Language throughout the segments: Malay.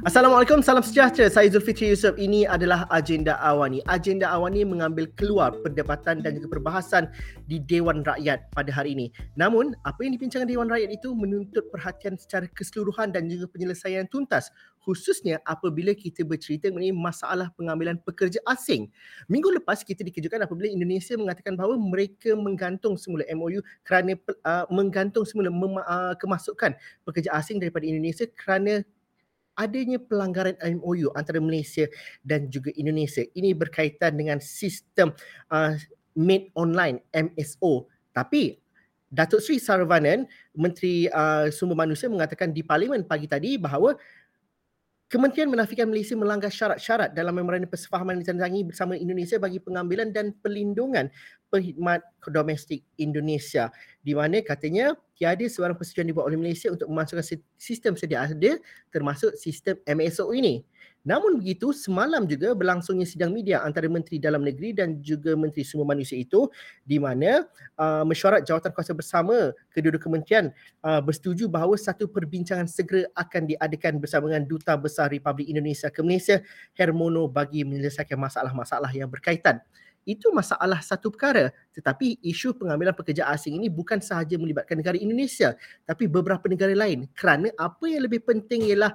Assalamualaikum, salam sejahtera. Saya Zulfikri Yusof. Ini adalah Agenda Awani. Agenda Awani mengambil keluar perdebatan dan juga perbahasan di Dewan Rakyat pada hari ini. Namun, apa yang dibincangkan Dewan Rakyat itu menuntut perhatian secara keseluruhan dan juga penyelesaian tuntas, khususnya apabila kita bercerita mengenai masalah pengambilan pekerja asing. Minggu lepas kita dikejutkan apabila Indonesia mengatakan bahawa mereka menggantung semula MOU kerana menggantung semula kemasukan pekerja asing daripada Indonesia kerana adanya pelanggaran MOU antara Malaysia dan juga Indonesia. Ini berkaitan dengan sistem uh, Made Online MSO. Tapi Datuk Seri Saravanan, Menteri Sumber Manusia mengatakan di Parlimen pagi tadi bahawa Kementerian menafikan Malaysia melanggar syarat-syarat dalam memorandum persefahaman yang ditandatangani bersama Indonesia bagi pengambilan dan pelindungan perkhidmat domestik Indonesia, di mana katanya tiada sebarang persetujuan dibuat oleh Malaysia untuk memasukkan sistem sedia ada termasuk sistem MSO ini. Namun begitu, semalam juga berlangsungnya sidang media antara Menteri Dalam Negeri dan juga Menteri Sumber Manusia itu, di mana mesyuarat jawatankuasa bersama kedua-dua kementerian bersetuju bahawa satu perbincangan segera akan diadakan bersama dengan Duta Besar Republik Indonesia ke Malaysia, Hermono, bagi menyelesaikan masalah-masalah yang berkaitan. Itu masalah satu perkara. Tetapi isu pengambilan pekerja asing ini bukan sahaja melibatkan negara Indonesia, tapi beberapa negara lain. Kerana apa yang lebih penting ialah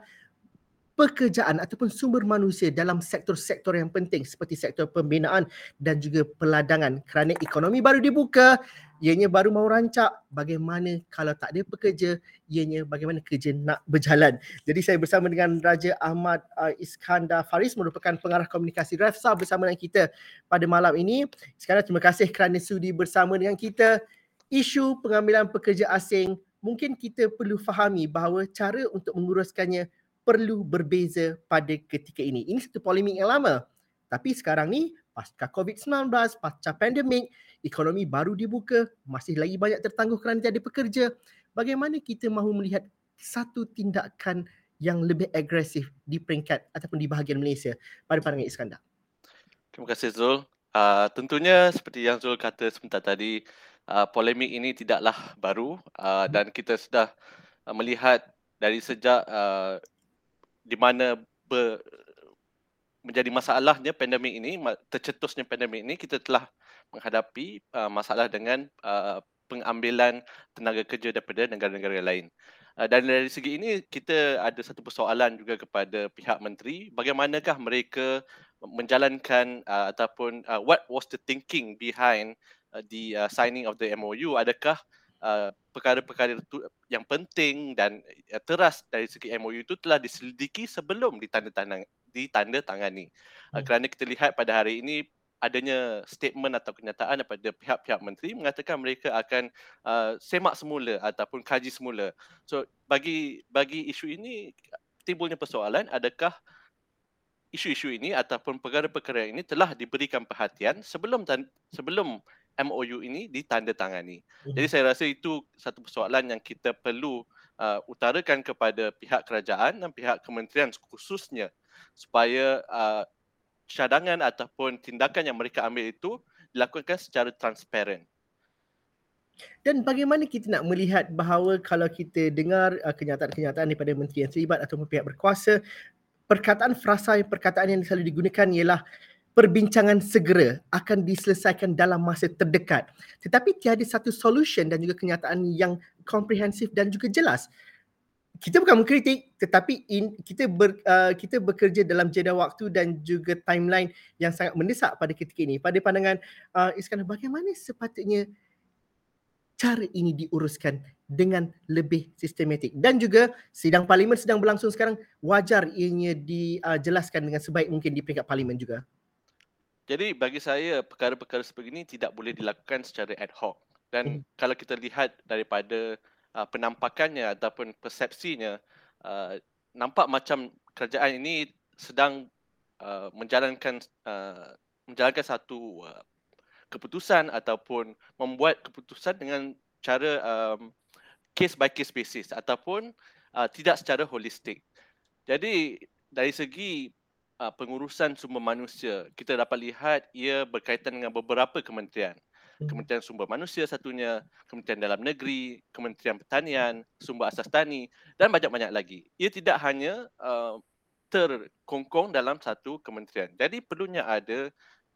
pekerjaan ataupun sumber manusia dalam sektor-sektor yang penting seperti sektor pembinaan dan juga peladangan. Kerana ekonomi baru dibuka, ianya baru mau rancak, bagaimana kalau tak ada pekerja, ianya bagaimana kerja nak berjalan. Jadi saya bersama dengan Raja Ahmad Iskandar Faris, merupakan pengarah komunikasi REFSA, bersama dengan kita pada malam ini. Iskandar, terima kasih kerana sudi bersama dengan kita. Isu pengambilan pekerja asing, mungkin kita perlu fahami bahawa cara untuk menguruskannya perlu berbeza pada ketika ini. Ini satu polemik yang lama. Tapi sekarang ni, pasca COVID-19, pasca pandemik, ekonomi baru dibuka, masih lagi banyak tertangguh kerana tiada pekerja. Bagaimana kita mahu melihat satu tindakan yang lebih agresif di peringkat ataupun di bahagian Malaysia pada pandangan Iskandar? Terima kasih Zul. Tentunya seperti yang Zul kata sebentar tadi, polemik ini tidaklah baru dan kita sudah melihat dari sejak di mana menjadi masalahnya pandemik ini, tercetusnya pandemik ini, kita telah menghadapi masalah dengan pengambilan tenaga kerja daripada negara-negara lain. Dan dari segi ini, kita ada satu persoalan juga kepada pihak menteri, bagaimanakah mereka menjalankan ataupun what was the thinking behind the signing of the MOU? Adakah perkara-perkara yang penting dan teras dari segi MOU itu telah diselidiki sebelum ditandatangani. Kerana kita lihat pada hari ini adanya statement atau kenyataan daripada pihak-pihak menteri mengatakan mereka akan semak semula ataupun kaji semula. So bagi isu ini timbulnya persoalan, adakah isu-isu ini ataupun perkara-perkara ini telah diberikan perhatian sebelum MOU ini ditandatangani. Jadi saya rasa itu satu persoalan yang kita perlu utarakan kepada pihak kerajaan dan pihak kementerian khususnya, supaya cadangan ataupun tindakan yang mereka ambil itu dilakukan secara transparan. Dan bagaimana kita nak melihat bahawa kalau kita dengar kenyataan-kenyataan daripada menteri yang terlibat ataupun pihak berkuasa, perkataan yang selalu digunakan ialah perbincangan segera akan diselesaikan dalam masa terdekat. Tetapi tiada satu solution dan juga kenyataan yang komprehensif dan juga jelas. Kita bukan mengkritik, tetapi kita bekerja dalam jeda waktu dan juga timeline yang sangat mendesak pada ketika ini. Pada pandangan Iskandar, bagaimana sepatutnya cara ini diuruskan dengan lebih sistematik? Dan juga sidang parlimen sedang berlangsung sekarang, wajar ianya dijelaskan dengan sebaik mungkin di peringkat parlimen juga. Jadi bagi saya perkara-perkara seperti ini tidak boleh dilakukan secara ad hoc. Dan kalau kita lihat daripada penampakannya ataupun persepsinya, nampak macam kerajaan ini sedang menjalankan satu keputusan ataupun membuat keputusan dengan cara case by case basis ataupun tidak secara holistik. Jadi dari segi pengurusan sumber manusia, kita dapat lihat ia berkaitan dengan beberapa kementerian. Kementerian Sumber Manusia satunya, Kementerian Dalam Negeri, Kementerian Pertanian, Sumber Asas Tani dan banyak-banyak lagi. Ia tidak hanya terkongkong dalam satu kementerian. Jadi perlunya ada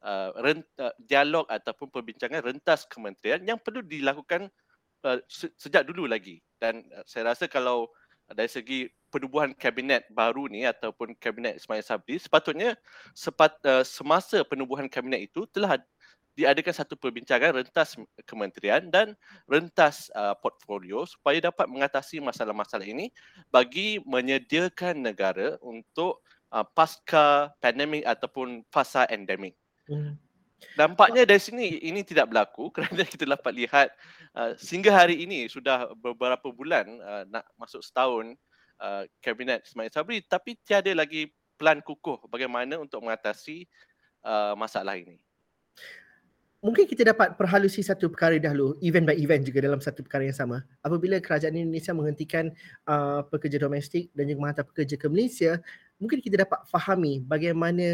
dialog ataupun perbincangan rentas kementerian yang perlu dilakukan sejak dulu lagi. Dan saya rasa kalau dari segi penubuhan kabinet baru ni ataupun kabinet Ismail Sabri, sepatutnya semasa penubuhan kabinet itu telah diadakan satu perbincangan rentas kementerian dan rentas portfolio supaya dapat mengatasi masalah-masalah ini bagi menyediakan negara untuk pasca pandemik ataupun fasa endemik. Hmm. Nampaknya dari sini ini tidak berlaku kerana kita dapat lihat sehingga hari ini sudah beberapa bulan nak masuk setahun kabinet Ismail Sabri, tapi tiada lagi plan kukuh bagaimana untuk mengatasi masalah ini. Mungkin kita dapat perhalusi satu perkara dahulu, event by event juga dalam satu perkara yang sama. Apabila kerajaan Indonesia menghentikan pekerja domestik dan juga menghantar pekerja ke Malaysia, mungkin kita dapat fahami bagaimana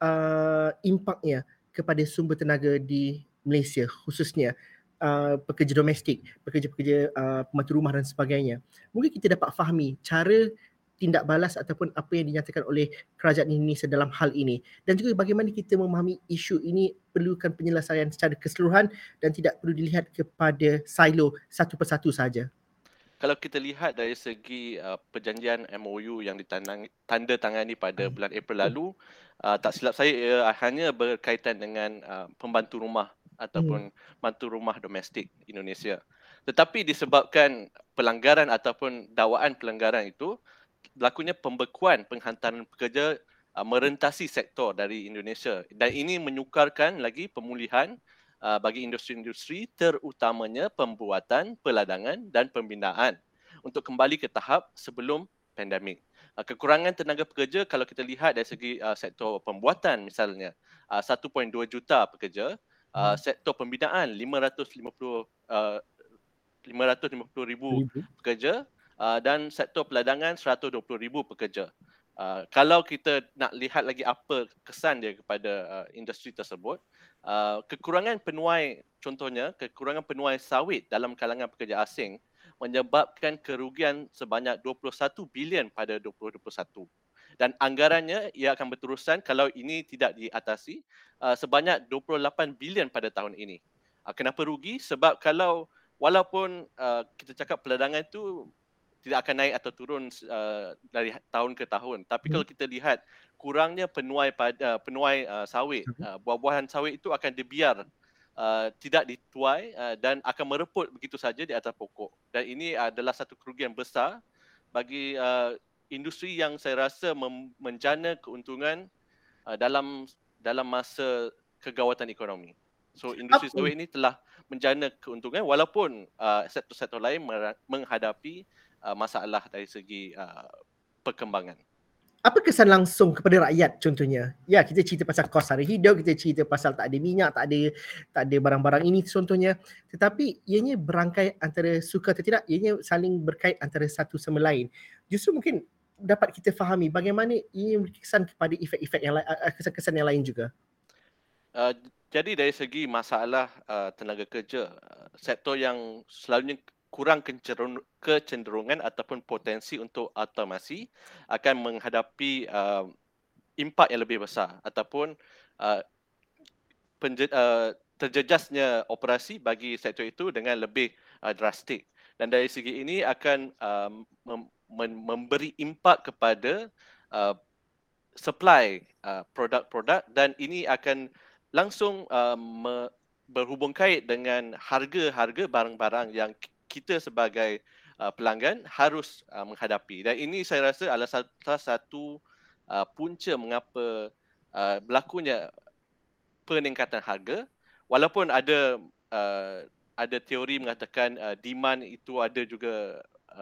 impaknya kepada sumber tenaga di Malaysia, khususnya pekerja domestik, pekerja-pekerja pembantu rumah dan sebagainya. Mungkin kita dapat fahami cara tindak balas ataupun apa yang dinyatakan oleh kerajaan Indonesia dalam hal ini, dan juga bagaimana kita memahami isu ini perlukan penyelesaian secara keseluruhan dan tidak perlu dilihat kepada silo satu persatu saja. Kalau kita lihat dari segi perjanjian MOU yang tanda tangani pada bulan April lalu, tak silap saya ia hanya berkaitan dengan pembantu rumah ataupun pembantu rumah domestik Indonesia. Tetapi disebabkan pelanggaran ataupun dakwaan pelanggaran itu, berlakunya pembekuan penghantaran pekerja merentasi sektor dari Indonesia, dan ini menyukarkan lagi pemulihan bagi industri-industri terutamanya pembuatan, peladangan dan pembinaan untuk kembali ke tahap sebelum pandemik. Kekurangan tenaga pekerja kalau kita lihat dari segi sektor pembuatan misalnya 1.2 juta pekerja, sektor pembinaan 550,000 pekerja, dan sektor peladangan 120,000 pekerja. Kalau kita nak lihat lagi apa kesan dia kepada industri tersebut, kekurangan penuai, contohnya kekurangan penuai sawit dalam kalangan pekerja asing menyebabkan kerugian sebanyak 21 bilion pada 2021. Dan anggarannya ia akan berterusan kalau ini tidak diatasi sebanyak 28 bilion pada tahun ini. Kenapa rugi? Sebab walaupun kita cakap peladangan itu tidak akan naik atau turun dari tahun ke tahun, tapi kalau kita lihat kurangnya penuai sawit, buah-buahan sawit itu akan dibiar tidak dituai dan akan mereput begitu saja di atas pokok, dan ini adalah satu kerugian besar bagi industri yang saya rasa menjana keuntungan dalam masa kegawatan ekonomi. So industri sawit ini telah menjana keuntungan walaupun sektor-sektor lain menghadapi masalah dari segi perkembangan. Apa kesan langsung kepada rakyat contohnya? Ya, kita cerita pasal kos sara hidup, kita cerita pasal tak ada minyak, tak ada barang-barang ini contohnya. Tetapi ianya berangkai antara suka atau tidak, ianya saling berkait antara satu sama lain. Justru mungkin dapat kita fahami bagaimana ia berkesan kepada efek-efek yang lain, kesan-kesan yang lain juga. Jadi dari segi masalah tenaga kerja, sektor yang selalunya kurang kecenderungan ataupun potensi untuk automasi akan menghadapi impak yang lebih besar ataupun terjejasnya operasi bagi sektor itu dengan lebih drastik. Dan dari segi ini akan memberi impak kepada supply produk-produk, dan ini akan langsung berhubung kait dengan harga-harga barang-barang yang kita sebagai pelanggan harus menghadapi. Dan ini saya rasa adalah salah satu punca mengapa berlakunya peningkatan harga, walaupun ada teori mengatakan demand itu ada juga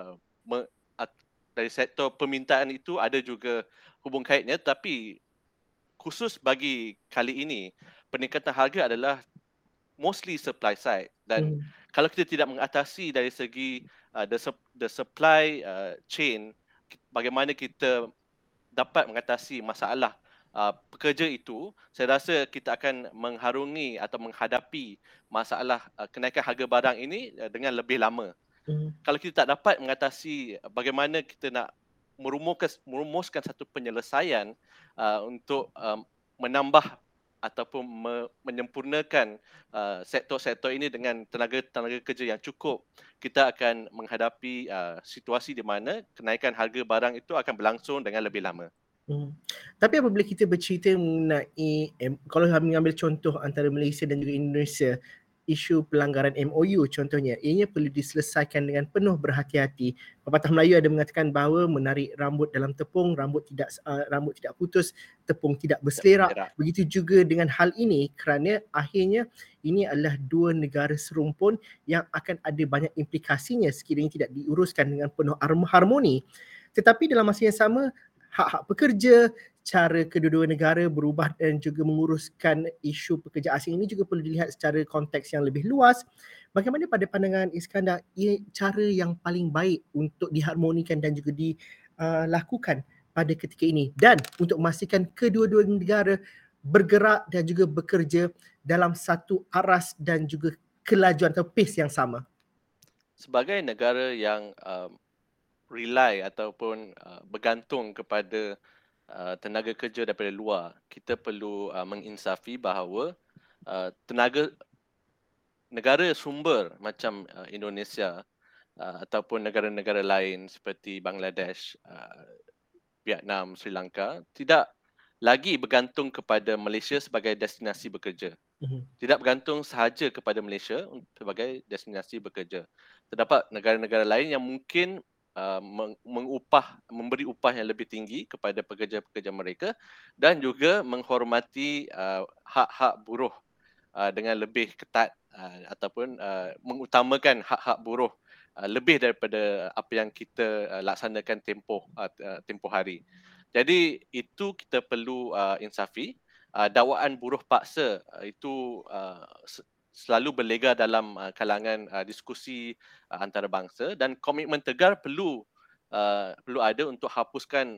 dari sektor permintaan itu ada juga hubung kaitnya, tapi khusus bagi kali ini peningkatan harga adalah mostly supply side, dan kalau kita tidak mengatasi dari segi the supply chain, bagaimana kita dapat mengatasi masalah pekerja itu, saya rasa kita akan mengharungi atau menghadapi masalah kenaikan harga barang ini dengan lebih lama. Kalau kita tak dapat mengatasi bagaimana kita nak merumuskan satu penyelesaian untuk menambah ataupun menyempurnakan sektor-sektor ini dengan tenaga kerja yang cukup, kita akan menghadapi situasi di mana kenaikan harga barang itu akan berlangsung dengan lebih lama. Tapi apabila kita bercerita mengenai, kalau kami ambil contoh antara Malaysia dan juga Indonesia, isu pelanggaran MOU contohnya, ianya perlu diselesaikan dengan penuh berhati-hati. Pepatah Melayu ada mengatakan bahawa menarik rambut dalam tepung, rambut tidak putus, tepung tidak berselerak. Begitu juga dengan hal ini, kerana akhirnya ini adalah dua negara serumpun yang akan ada banyak implikasinya sekiranya tidak diuruskan dengan penuh harmoni. Tetapi dalam masa yang sama, hak-hak pekerja, cara kedua-dua negara berubah dan juga menguruskan isu pekerja asing ini juga perlu dilihat secara konteks yang lebih luas. Bagaimana pada pandangan Iskandar, cara yang paling baik untuk diharmonikan dan juga dilakukan pada ketika ini, dan untuk memastikan kedua-dua negara bergerak dan juga bekerja dalam satu aras dan juga kelajuan atau pace yang sama? Sebagai negara yang rely ataupun bergantung kepada tenaga kerja daripada luar, kita perlu menginsafi bahawa negara sumber macam Indonesia ataupun negara-negara lain seperti Bangladesh, Vietnam, Sri Lanka tidak lagi bergantung kepada Malaysia sebagai destinasi bekerja. Tidak bergantung sahaja kepada Malaysia sebagai destinasi bekerja. Terdapat negara-negara lain yang mungkin memberi upah yang lebih tinggi kepada pekerja-pekerja mereka dan juga menghormati hak-hak buruh dengan lebih ketat ataupun mengutamakan hak-hak buruh lebih daripada apa yang kita laksanakan tempoh hari. Jadi itu kita perlu insafi. Dakwaan buruh paksa itu selalu berlega dalam kalangan diskusi antarabangsa, dan komitmen tegar perlu ada untuk hapuskan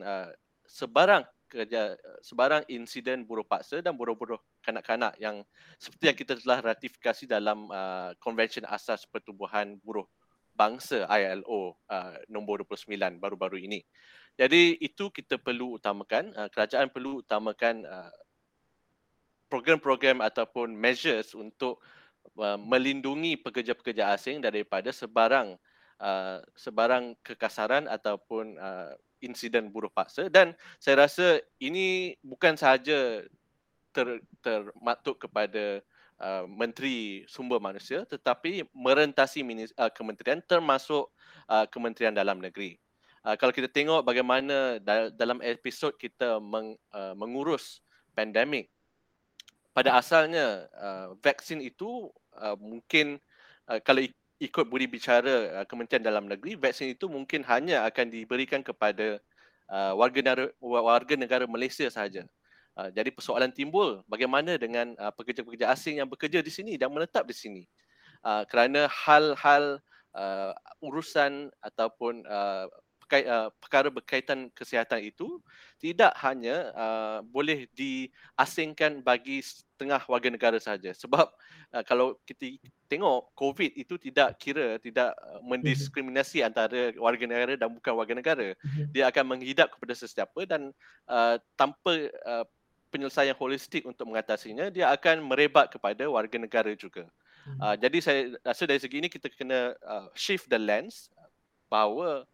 sebarang insiden buruh paksa dan buruh-buruh kanak-kanak yang seperti yang kita telah ratifikasi dalam Konvensyen Asas Pertubuhan Buruh Bangsa ILO nombor 29 baru-baru ini. Jadi itu kita perlu utamakan, kerajaan perlu utamakan program-program ataupun measures untuk melindungi pekerja-pekerja asing daripada sebarang kekasaran ataupun insiden buruh paksa. Dan saya rasa ini bukan sahaja termaktub kepada Menteri Sumber Manusia, tetapi merentasi kementerian termasuk Kementerian Dalam Negeri. Kalau kita tengok bagaimana dalam episod kita mengurus pandemik, pada asalnya vaksin itu mungkin kalau ikut budi bicara Kementerian Dalam Negeri, vaksin itu mungkin hanya akan diberikan kepada warga negara Malaysia sahaja. Jadi persoalan timbul, bagaimana dengan pekerja-pekerja asing yang bekerja di sini dan menetap di sini? Kerana hal-hal urusan ataupun perkara berkaitan kesihatan itu tidak hanya boleh diasingkan bagi setengah warga negara sahaja. Sebab kalau kita tengok, COVID itu tidak mendiskriminasi antara warga negara dan bukan warga negara. Dia akan menghidap kepada sesiapa dan tanpa penyelesaian holistik untuk mengatasinya, dia akan merebak kepada warga negara juga. Jadi saya rasa dari segi ini kita kena shift the lens bahawa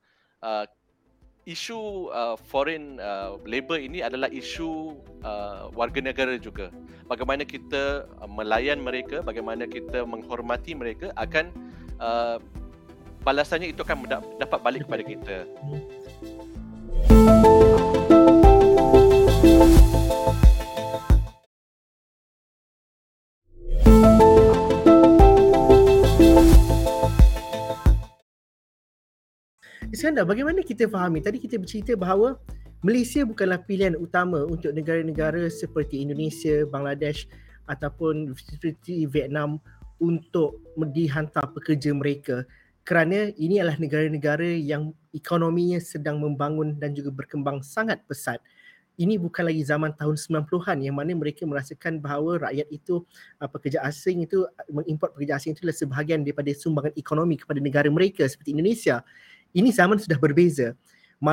isu foreign labour ini adalah isu warga negara juga. Bagaimana kita melayan mereka, bagaimana kita menghormati mereka, akan balasannya itu akan dapat balik kepada kita. Iskandar, bagaimana kita fahami? Tadi kita bercerita bahawa Malaysia bukanlah pilihan utama untuk negara-negara seperti Indonesia, Bangladesh ataupun seperti Vietnam untuk dihantar pekerja mereka, kerana ini adalah negara-negara yang ekonominya sedang membangun dan juga berkembang sangat pesat. Ini bukan lagi zaman tahun 90-an yang mana mereka merasakan bahawa rakyat itu, pekerja asing itu, mengimport pekerja asing itu adalah sebahagian daripada sumbangan ekonomi kepada negara mereka seperti Indonesia. Ini zaman sudah berbeza. Malah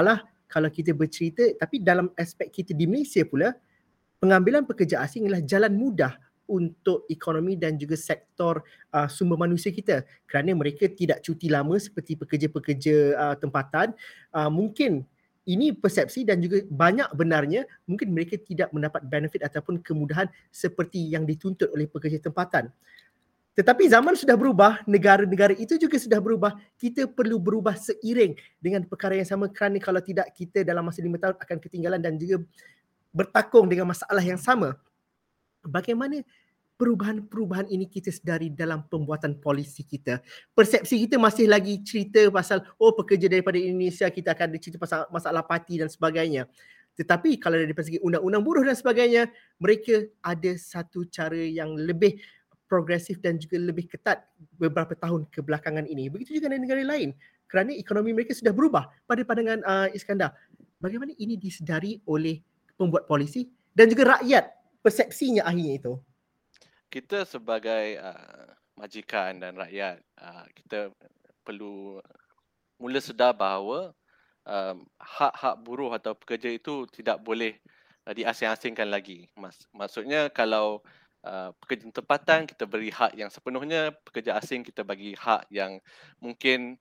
kalau kita bercerita, tapi dalam aspek kita di Malaysia pula, pengambilan pekerja asing adalah jalan mudah untuk ekonomi dan juga sektor sumber manusia kita, kerana mereka tidak cuti lama seperti pekerja-pekerja tempatan. Mungkin ini persepsi dan juga banyak benarnya, mungkin mereka tidak mendapat benefit ataupun kemudahan seperti yang dituntut oleh pekerja tempatan. Tetapi zaman sudah berubah, negara-negara itu juga sudah berubah. Kita perlu berubah seiring dengan perkara yang sama, kerana kalau tidak, kita dalam masa 5 tahun akan ketinggalan dan juga bertakung dengan masalah yang sama. Bagaimana perubahan-perubahan ini kita sedari dalam pembuatan polisi kita? Persepsi kita masih lagi cerita pasal pekerja daripada Indonesia, kita akan cerita pasal masalah parti dan sebagainya. Tetapi kalau dari segi undang-undang buruh dan sebagainya, mereka ada satu cara yang lebih progresif dan juga lebih ketat beberapa tahun kebelakangan ini. Begitu juga dengan negara lain, kerana ekonomi mereka sudah berubah. Pada pandangan Iskandar, bagaimana ini disedari oleh pembuat polisi dan juga rakyat, persepsinya akhirnya itu? Kita sebagai majikan dan rakyat, kita perlu mula sedar bahawa hak-hak buruh atau pekerja itu tidak boleh diasing-asingkan lagi. Maksudnya kalau pekerja tempatan kita beri hak yang sepenuhnya, pekerja asing kita bagi hak yang mungkin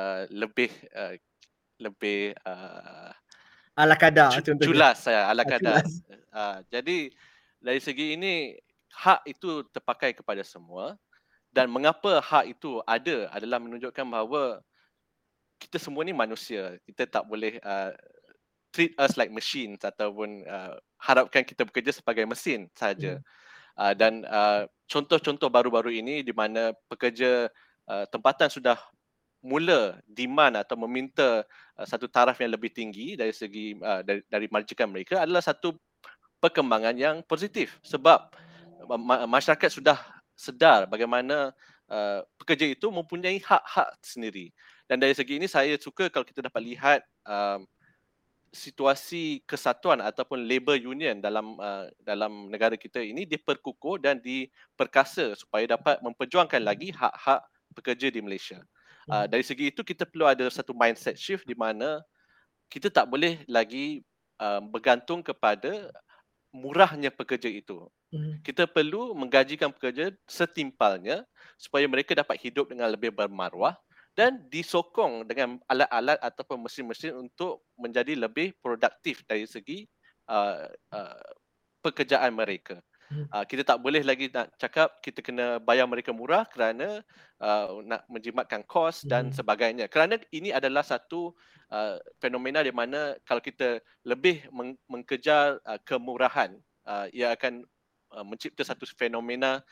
lebih Ala kadar contohnya. julas, ala kadar. Jelas. Jadi dari segi ini, hak itu terpakai kepada semua, dan mengapa hak itu ada adalah menunjukkan bahawa kita semua ni manusia. Kita tak boleh treat us like machines ataupun harapkan kita bekerja sebagai mesin saja. Dan contoh-contoh baru-baru ini di mana pekerja tempatan sudah mula demand atau meminta satu taraf yang lebih tinggi dari segi dari majikan mereka adalah satu perkembangan yang positif, sebab masyarakat sudah sedar bagaimana pekerja itu mempunyai hak-hak sendiri. Dan dari segi ini saya suka kalau kita dapat lihat situasi kesatuan ataupun labor union dalam negara kita ini diperkukuh dan diperkasa supaya dapat memperjuangkan lagi hak-hak pekerja di Malaysia. Dari segi itu kita perlu ada satu mindset shift di mana kita tak boleh lagi bergantung kepada murahnya pekerja itu. Kita perlu menggajikan pekerja setimpalnya supaya mereka dapat hidup dengan lebih bermaruah dan disokong dengan alat-alat ataupun mesin-mesin untuk menjadi lebih produktif dari segi pekerjaan mereka. Kita tak boleh lagi nak cakap kita kena bayar mereka murah kerana nak menjimatkan kos dan sebagainya. Kerana ini adalah satu fenomena di mana kalau kita lebih mengkejar kemurahan, ia akan mencipta satu fenomena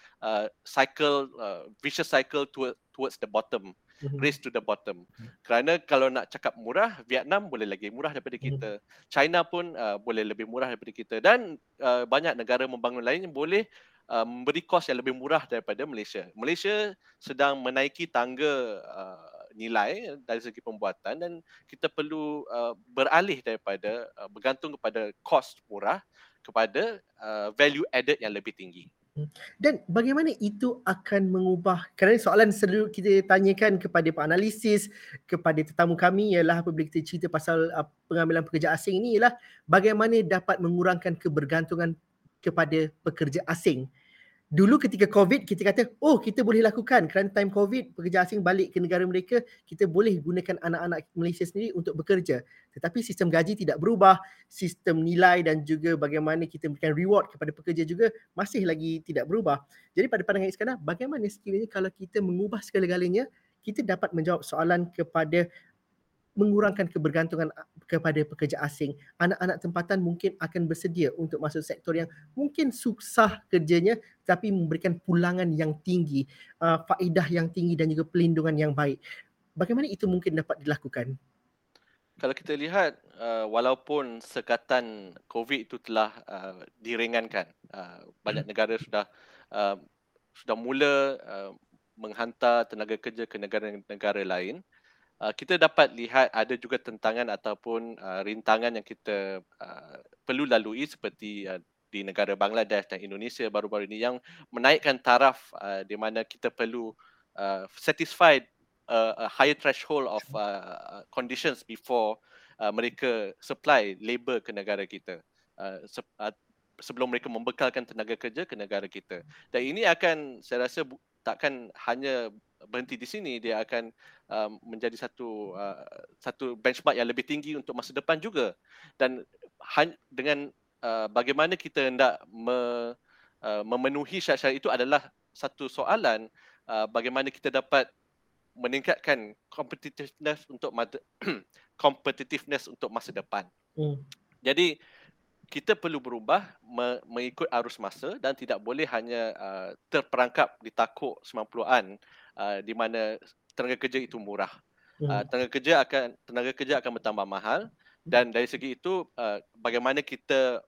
vicious cycle towards the bottom, race to the bottom. Kerana kalau nak cakap murah, Vietnam boleh lagi murah daripada kita, China pun boleh lebih murah daripada kita, dan banyak negara membangun lain yang boleh memberi kos yang lebih murah daripada Malaysia. Malaysia sedang menaiki tangga nilai dari segi pembuatan dan kita perlu beralih daripada bergantung kepada kos murah kepada value added yang lebih tinggi. Dan bagaimana itu akan mengubah, kerana soalan selalu kita tanyakan kepada penganalisis, kepada tetamu kami ialah apabila kita cerita pasal pengambilan pekerja asing ini ialah bagaimana dapat mengurangkan kebergantungan kepada pekerja asing. Dulu ketika COVID, kita kata, kita boleh lakukan kerana time COVID, pekerja asing balik ke negara mereka, kita boleh gunakan anak-anak Malaysia sendiri untuk bekerja. Tetapi sistem gaji tidak berubah, sistem nilai dan juga bagaimana kita memberikan reward kepada pekerja juga masih lagi tidak berubah. Jadi pada pandangan Iskandar, bagaimana sekiranya kalau kita mengubah segala-galanya, kita dapat menjawab soalan kepada mengurangkan kebergantungan kepada pekerja asing. Anak-anak tempatan mungkin akan bersedia untuk masuk sektor yang mungkin susah kerjanya tapi memberikan pulangan yang tinggi, faedah yang tinggi dan juga pelindungan yang baik. Bagaimana itu mungkin dapat dilakukan? Kalau kita lihat, walaupun sekatan COVID itu telah diringankan, banyak negara sudah mula menghantar tenaga kerja ke negara-negara lain, kita dapat lihat ada juga tentangan ataupun rintangan yang kita perlu lalui seperti di negara Bangladesh dan Indonesia baru-baru ini yang menaikkan taraf di mana kita perlu satisfy a higher threshold of conditions before mereka supply labor ke negara kita. Sebelum mereka membekalkan tenaga kerja ke negara kita. Dan ini akan, saya rasa takkan hanya berhenti di sini, dia akan menjadi satu benchmark yang lebih tinggi untuk masa depan juga. Dan dengan bagaimana kita hendak memenuhi syarat-syarat itu adalah satu soalan, bagaimana kita dapat meningkatkan competitiveness untuk competitiveness untuk masa depan. Jadi kita perlu berubah mengikut arus masa dan tidak boleh hanya terperangkap di takuk 90-an di mana tenaga kerja itu murah. Tenaga kerja akan bertambah mahal, dan dari segi itu bagaimana kita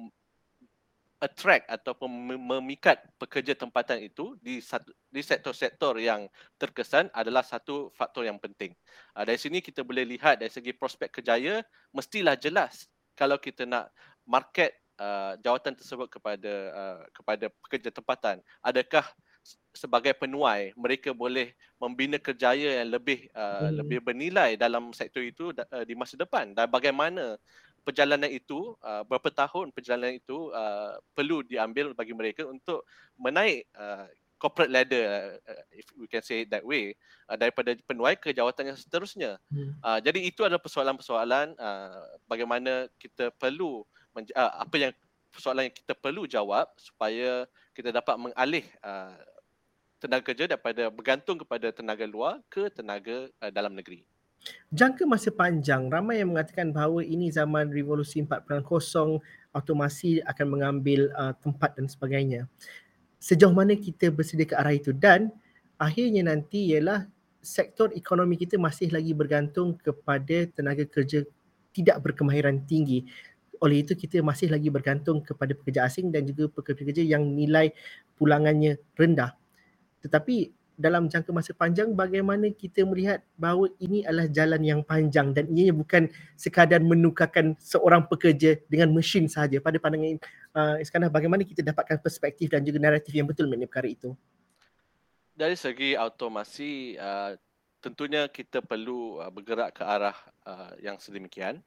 attract ataupun memikat pekerja tempatan itu di sektor-sektor yang terkesan adalah satu faktor yang penting. Dari sini kita boleh lihat dari segi prospek kerjaya, mestilah jelas kalau kita nak market jawatan tersebut kepada pekerja tempatan. Adakah sebagai penuai mereka boleh membina kerjaya yang lebih bernilai dalam sektor itu di masa depan, dan bagaimana perjalanan itu, berapa tahun perjalanan itu perlu diambil bagi mereka untuk menaik corporate ladder, if we can say it that way, daripada penuai ke jawatan yang seterusnya. Jadi itu adalah persoalan-persoalan bagaimana kita perlu persoalan yang kita perlu jawab supaya kita dapat mengalih tenaga kerja daripada bergantung kepada tenaga luar ke tenaga dalam negeri. Jangka masa panjang, ramai yang mengatakan bahawa ini zaman revolusi 4.0, automasi akan mengambil tempat dan sebagainya. Sejauh mana kita bersedia ke arah itu, dan akhirnya nanti ialah sektor ekonomi kita masih lagi bergantung kepada tenaga kerja tidak berkemahiran tinggi. Oleh itu kita masih lagi bergantung kepada pekerja asing dan juga pekerja-pekerja yang nilai pulangannya rendah. Tetapi dalam jangka masa panjang, bagaimana kita melihat bahawa ini adalah jalan yang panjang dan ianya bukan sekadar menukarkan seorang pekerja dengan mesin sahaja. Pada pandangan Iskandar, bagaimana kita dapatkan perspektif dan juga naratif yang betul mengenai perkara itu? Dari segi automasi, tentunya kita perlu bergerak ke arah yang sedemikian.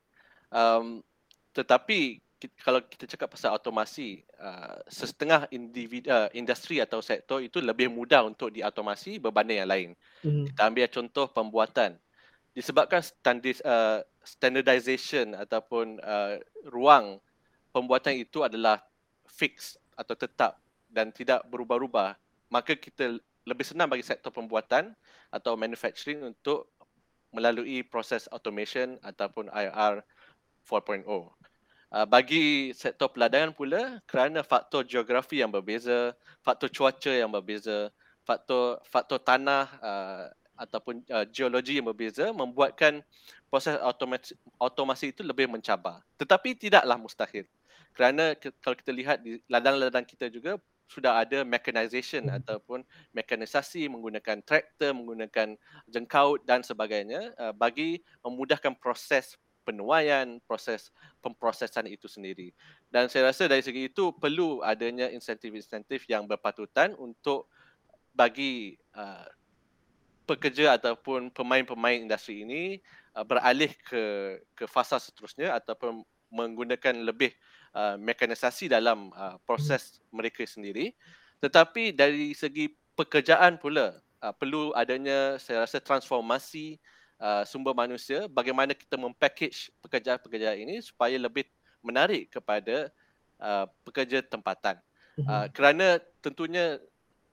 Tetapi kalau kita cakap pasal automasi, setengah industri atau sektor itu lebih mudah untuk diautomasi berbanding yang lain. Kita ambil contoh pembuatan. Disebabkan standardization ataupun ruang pembuatan itu adalah fix atau tetap dan tidak berubah-ubah, maka kita lebih senang bagi sektor pembuatan atau manufacturing untuk melalui proses automation ataupun IR 4.0. Bagi sektor peladangan pula, kerana faktor geografi yang berbeza, faktor cuaca yang berbeza, faktor tanah ataupun geologi yang berbeza, membuatkan proses automasi itu lebih mencabar. Tetapi tidaklah mustahil. Kerana kalau kita lihat di ladang-ladang kita juga sudah ada mechanization ataupun mekanisasi menggunakan traktor, menggunakan jengkaut dan sebagainya bagi memudahkan proses penuaian, proses pemprosesan itu sendiri. Dan saya rasa dari segi itu perlu adanya insentif-insentif yang berpatutan untuk bagi pekerja ataupun pemain-pemain industri ini beralih ke fasa seterusnya ataupun menggunakan lebih mekanisasi dalam proses mereka sendiri. Tetapi dari segi pekerjaan pula perlu adanya, saya rasa, transformasi sumber manusia, bagaimana kita mempackage pekerjaan-pekerjaan ini supaya lebih menarik kepada pekerja tempatan. Kerana tentunya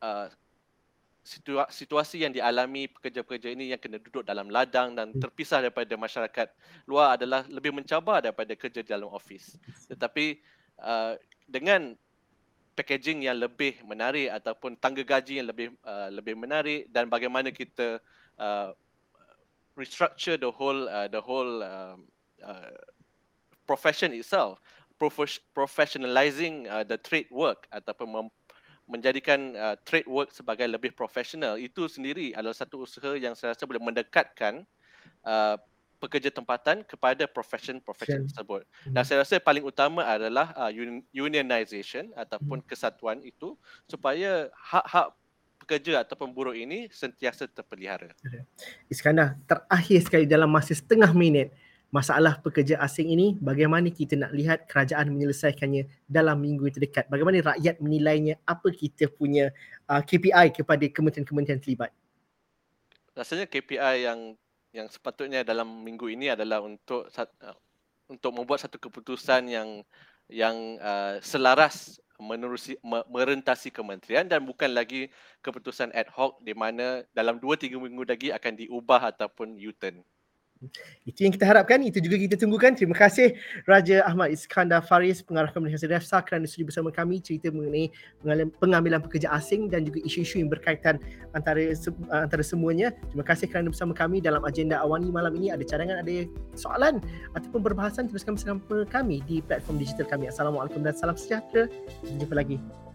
situasi yang dialami pekerja-pekerja ini yang kena duduk dalam ladang dan terpisah daripada masyarakat luar adalah lebih mencabar daripada kerja di dalam ofis. Tetapi dengan packaging yang lebih menarik ataupun tangga gaji yang lebih menarik, dan bagaimana kita restructure the whole profession itself, professionalizing the trade work ataupun menjadikan trade work sebagai lebih profesional, itu sendiri adalah satu usaha yang saya rasa boleh mendekatkan pekerja tempatan kepada profession tersebut. Dan saya rasa paling utama adalah unionization ataupun kesatuan itu, supaya hak-hak pekerja ataupun buruh ini sentiasa terpelihara. Iskandar, terakhir sekali dalam masa setengah minit, masalah pekerja asing ini, bagaimana kita nak lihat kerajaan menyelesaikannya dalam minggu yang terdekat? Bagaimana rakyat menilainya? Apa kita punya KPI kepada kementerian-kementerian terlibat? Rasanya KPI yang sepatutnya dalam minggu ini adalah untuk membuat satu keputusan yang selaras merentasi kementerian dan bukan lagi keputusan ad hoc di mana dalam 2-3 minggu lagi akan diubah ataupun U-turn. Itu yang kita harapkan, itu juga kita tunggukan. Terima kasih Raja Ahmad Iskandar Faris, Pengarah Komunikasi DEFSA kerana sudi bersama kami cerita mengenai pengambilan pekerja asing dan juga isu-isu yang berkaitan antara semuanya. Terima kasih kerana bersama kami dalam agenda Awani malam ini. Ada cadangan, ada soalan ataupun perbahasan, teruskan bersama kami di platform digital kami. Assalamualaikum dan salam sejahtera. Sampai jumpa lagi.